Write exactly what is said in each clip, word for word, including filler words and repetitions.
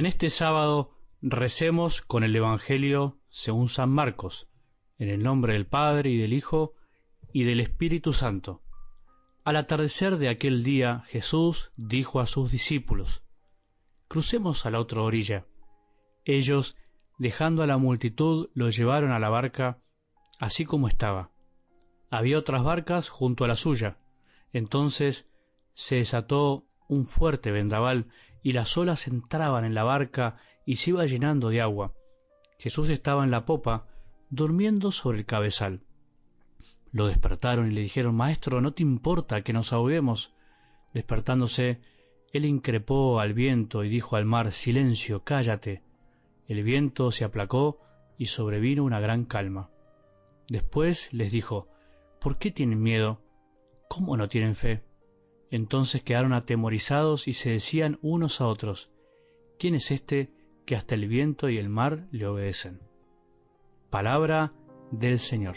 este sábado recemos con el Evangelio según San Marcos, en el nombre del Padre y del Hijo y del Espíritu Santo. Al atardecer de aquel día, Jesús dijo a sus discípulos: «Crucemos a la otra orilla». Ellos, dejando a la multitud, lo llevaron a la barca, así como estaba. Había otras barcas junto a la suya. Entonces se desató un fuerte vendaval, y las olas entraban en la barca y se iba llenando de agua. Jesús estaba en la popa, durmiendo sobre el cabezal. Lo despertaron y le dijeron: «Maestro, ¿no te importa que nos ahoguemos?». Despertándose, él increpó al viento y dijo al mar: «Silencio, cállate». El viento se aplacó y sobrevino una gran calma. Después les dijo: «¿Por qué tienen miedo? ¿Cómo no tienen fe?». Entonces quedaron atemorizados y se decían unos a otros: «¿Quién es este que hasta el viento y el mar le obedecen?». Palabra del Señor.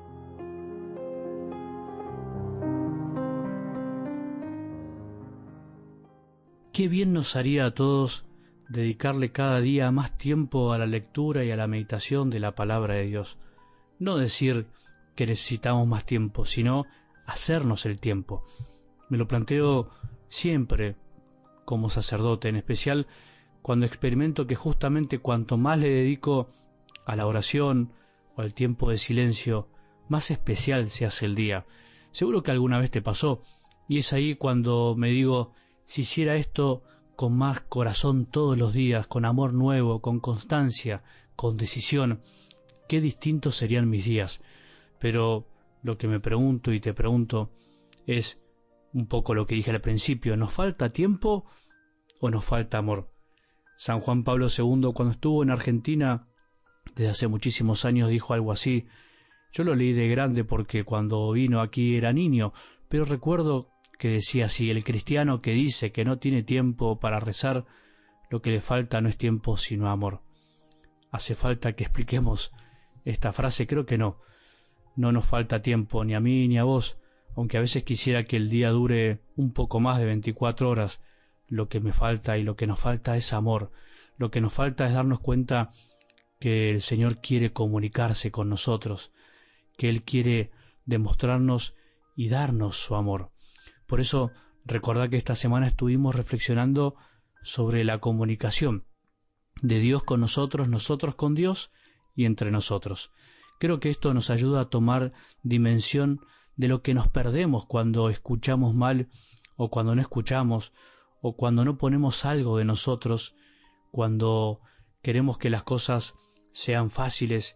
Qué bien nos haría a todos dedicarle cada día más tiempo a la lectura y a la meditación de la palabra de Dios. No decir que necesitamos más tiempo, sino hacernos el tiempo. Me lo planteo siempre como sacerdote, en especial cuando experimento que justamente cuanto más le dedico a la oración o al tiempo de silencio, más especial se hace el día. Seguro que alguna vez te pasó, y es ahí cuando me digo: si hiciera esto con más corazón todos los días, con amor nuevo, con constancia, con decisión, qué distintos serían mis días. Pero lo que me pregunto y te pregunto es un poco lo que dije al principio: ¿nos falta tiempo o nos falta amor? San Juan Pablo segundo, cuando estuvo en Argentina desde hace muchísimos años, dijo algo así. Yo lo leí de grande porque cuando vino aquí era niño, pero recuerdo que decía así: el cristiano que dice que no tiene tiempo para rezar, lo que le falta no es tiempo sino amor. ¿Hace falta que expliquemos esta frase? Creo que no. No nos falta tiempo ni a mí ni a vos, aunque a veces quisiera que el día dure un poco más de veinticuatro horas. Lo que me falta y lo que nos falta es amor. Lo que nos falta es darnos cuenta que el Señor quiere comunicarse con nosotros, que Él quiere demostrarnos y darnos su amor. Por eso, recordad que esta semana estuvimos reflexionando sobre la comunicación de Dios con nosotros, nosotros con Dios y entre nosotros. Creo que esto nos ayuda a tomar dimensión de lo que nos perdemos cuando escuchamos mal o cuando no escuchamos, o cuando no ponemos algo de nosotros, cuando queremos que las cosas sean fáciles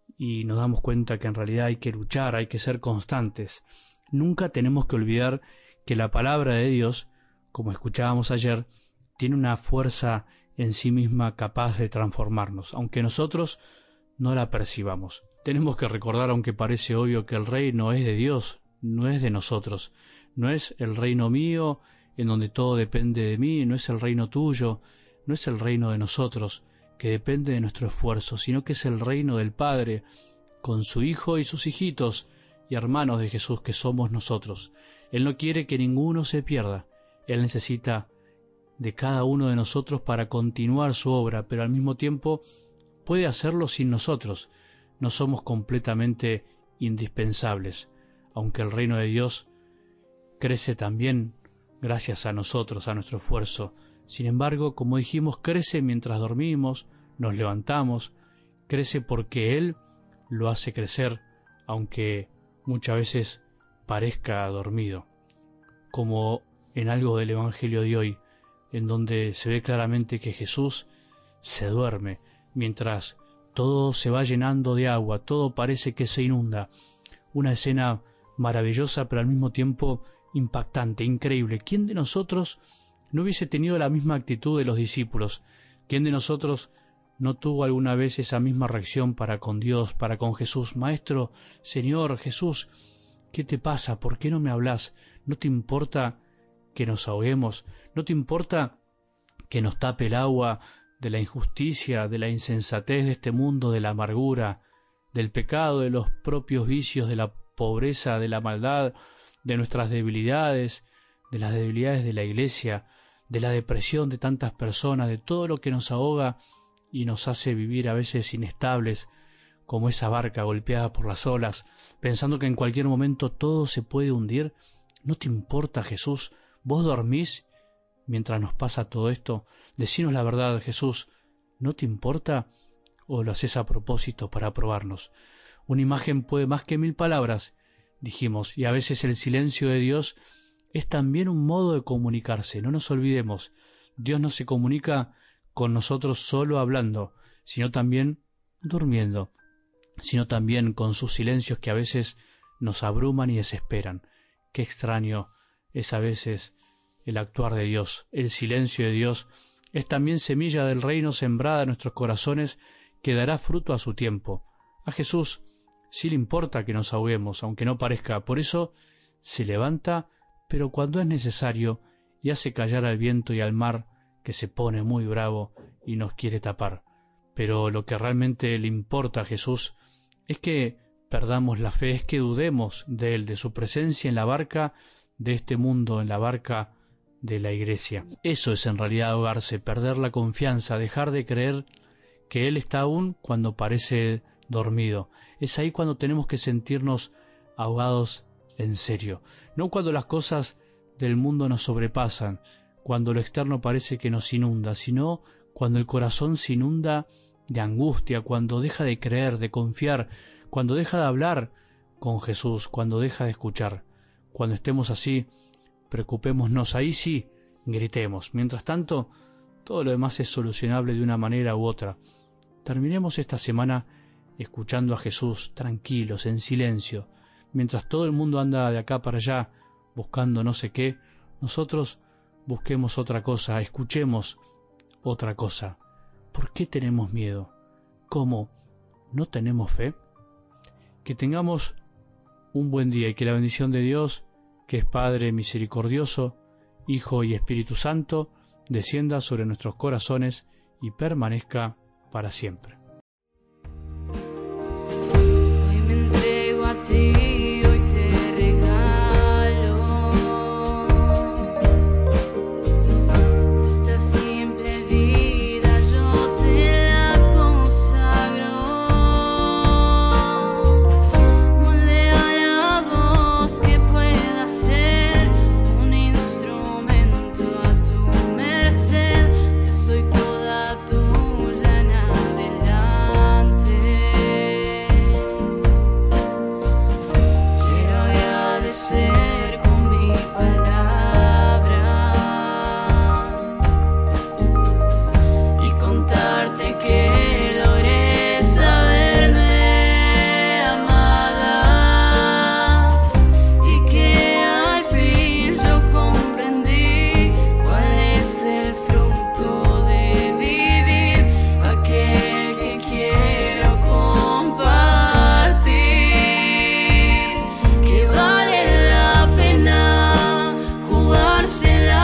y nos damos cuenta que en realidad hay que luchar, hay que ser constantes. Nunca tenemos que olvidar que la palabra de Dios, como escuchábamos ayer, tiene una fuerza en sí misma capaz de transformarnos, aunque nosotros no la percibamos. Tenemos que recordar, aunque parece obvio, que el reino es de Dios, no es de nosotros. No es el reino mío, en donde todo depende de mí, no es el reino tuyo, no es el reino de nosotros, que depende de nuestro esfuerzo, sino que es el reino del Padre, con su Hijo y sus hijitos y hermanos de Jesús, que somos nosotros. Él no quiere que ninguno se pierda. Él necesita de cada uno de nosotros para continuar su obra, pero al mismo tiempo puede hacerlo sin nosotros. No somos completamente indispensables, aunque el reino de Dios crece también gracias a nosotros, a nuestro esfuerzo. Sin embargo, como dijimos, crece mientras dormimos, nos levantamos, crece porque Él lo hace crecer, aunque muchas veces parezca dormido, como en algo del Evangelio de hoy, en donde se ve claramente que Jesús se duerme, mientras todo se va llenando de agua, todo parece que se inunda. Una escena maravillosa, pero al mismo tiempo impactante, increíble. ¿Quién de nosotros no hubiese tenido la misma actitud de los discípulos? ¿Quién de nosotros no tuvo alguna vez esa misma reacción para con Dios, para con Jesús? Maestro, Señor, Jesús, ¿qué te pasa? ¿Por qué no me hablas? ¿No te importa que nos ahoguemos? ¿No te importa que nos tape el agua de la injusticia, de la insensatez de este mundo, de la amargura, del pecado, de los propios vicios, de la pobreza, de la maldad, de nuestras debilidades, de las debilidades de la Iglesia, de la depresión de tantas personas, de todo lo que nos ahoga y nos hace vivir a veces inestables, como esa barca golpeada por las olas, pensando que en cualquier momento todo se puede hundir. ¿No te importa, Jesús? ¿Vos dormís mientras nos pasa todo esto? Decinos la verdad, Jesús, ¿no te importa o lo haces a propósito para probarnos? Una imagen puede más que mil palabras, dijimos, y a veces el silencio de Dios es también un modo de comunicarse. No nos olvidemos, Dios no se comunica con nosotros solo hablando, sino también durmiendo, sino también con sus silencios que a veces nos abruman y desesperan. Qué extraño es a veces el actuar de Dios. El silencio de Dios es también semilla del reino sembrada en nuestros corazones que dará fruto a su tiempo. A Jesús sí le importa que nos ahoguemos, aunque no parezca. Por eso se levanta, pero cuando es necesario, y hace callar al viento y al mar, que se pone muy bravo y nos quiere tapar. Pero lo que realmente le importa a Jesús es que perdamos la fe, es que dudemos de Él, de su presencia en la barca de este mundo, en la barca de la iglesia. Eso es en realidad ahogarse, perder la confianza, dejar de creer que Él está aún cuando parece dormido. Es ahí cuando tenemos que sentirnos ahogados en serio, no cuando las cosas del mundo nos sobrepasan, cuando lo externo parece que nos inunda, sino cuando el corazón se inunda de angustia, cuando deja de creer, de confiar, cuando deja de hablar con Jesús, cuando deja de escuchar. Cuando estemos así, preocupémonos, ahí sí, gritemos. Mientras tanto, todo lo demás es solucionable de una manera u otra. Terminemos esta semana escuchando a Jesús, tranquilos, en silencio. Mientras todo el mundo anda de acá para allá buscando no sé qué, nosotros busquemos otra cosa, escuchemos otra cosa. ¿Por qué tenemos miedo? ¿Cómo? ¿No tenemos fe? Que tengamos un buen día y que la bendición de Dios, que es Padre misericordioso, Hijo y Espíritu Santo, descienda sobre nuestros corazones y permanezca para siempre. Hoy me entrego a ti. Se la